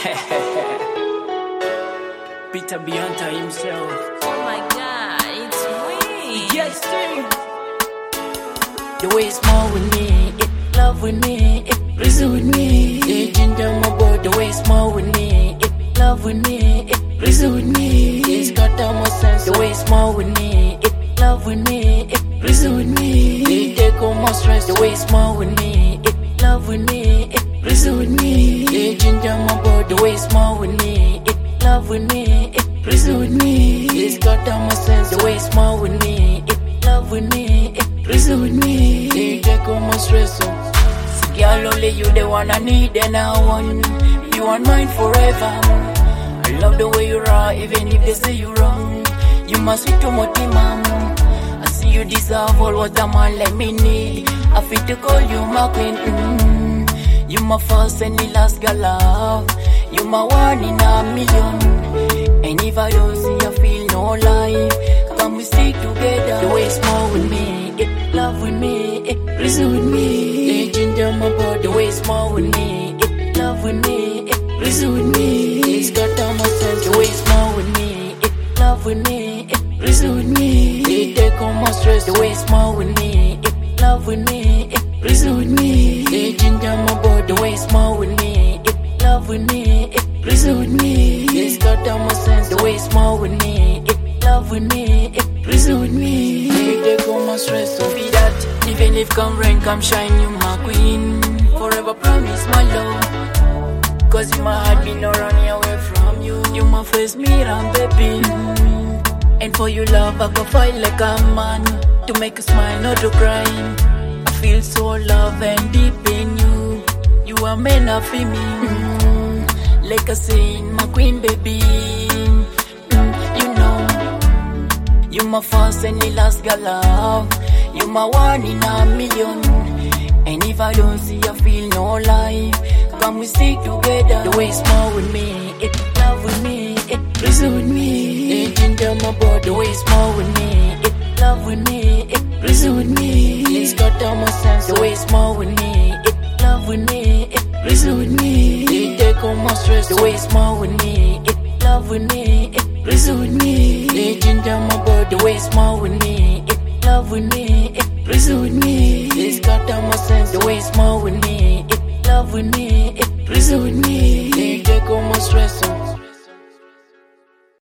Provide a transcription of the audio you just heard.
Peter Beyonce himself. Oh my God, it's me. Yes, sir. The way it's more with me, it love with me, it reason with me. It ginger my boy. The way it's more with me, it love with me, it reason with me. It's got all my sense. The way it's more with me, it love with me, it reason with me. It take all my stress. The way it's more with me, it love with me, it reason with me. It ginger my boy. The way it's more with me, it love with me, it reason with me. It's got all my sense. The way it's more with me, it love with me, it reason with me. It take all my stress. Girl, only you the one I need and I want. You want mine forever. I love the way you are, even if they say you wrong. You must sweet to my mom. I see you deserve all what a man like me need. I feel to call you my queen. You my first and the last girl love. You my one in a million. And if I don't see you feel no life, come we stick together. The way it's more with me, it love with me, it reason with me. It ginger my body. The way it's more with me, it love with me, it reason with me. It's got all my sense. The way it's more with me, it love with me, it reason with me. It take all my stress. The way it's more with me, it love with me, it reason with me. It ginger my body. The way it's more with me, it love with me, it reason with me. It's got all my sense. The way it's more with me, it love with me, it reason with me. It take all my stress. So be that even if come rain, come shine, you my queen. Forever promise my love. Cause in my heart be no running away from you. You my first mirror, baby. And for you love, I go fight like a man. To make you smile, not to cry. I feel so love and deep in you. You are meant for me. Like I say, my queen, baby. You know, you my first and the last girl love. You my one in a million. And if I don't see you feel no life, come we stick together. The way it's more with me, it love with me, it reason with me. It ginger my body. The way it's more with me, it love with me, it reason with me. It's got all my sense. The way it's more with me, it love with me, it reason with me. It take all my stress. The way it's more with me, it love with me, it reason with me. It ginger my body. The way it's more with me, it love with me, it reason with me. It's got all my sense. The way it's more with me, it love with me, it reason with me. It take all my stress.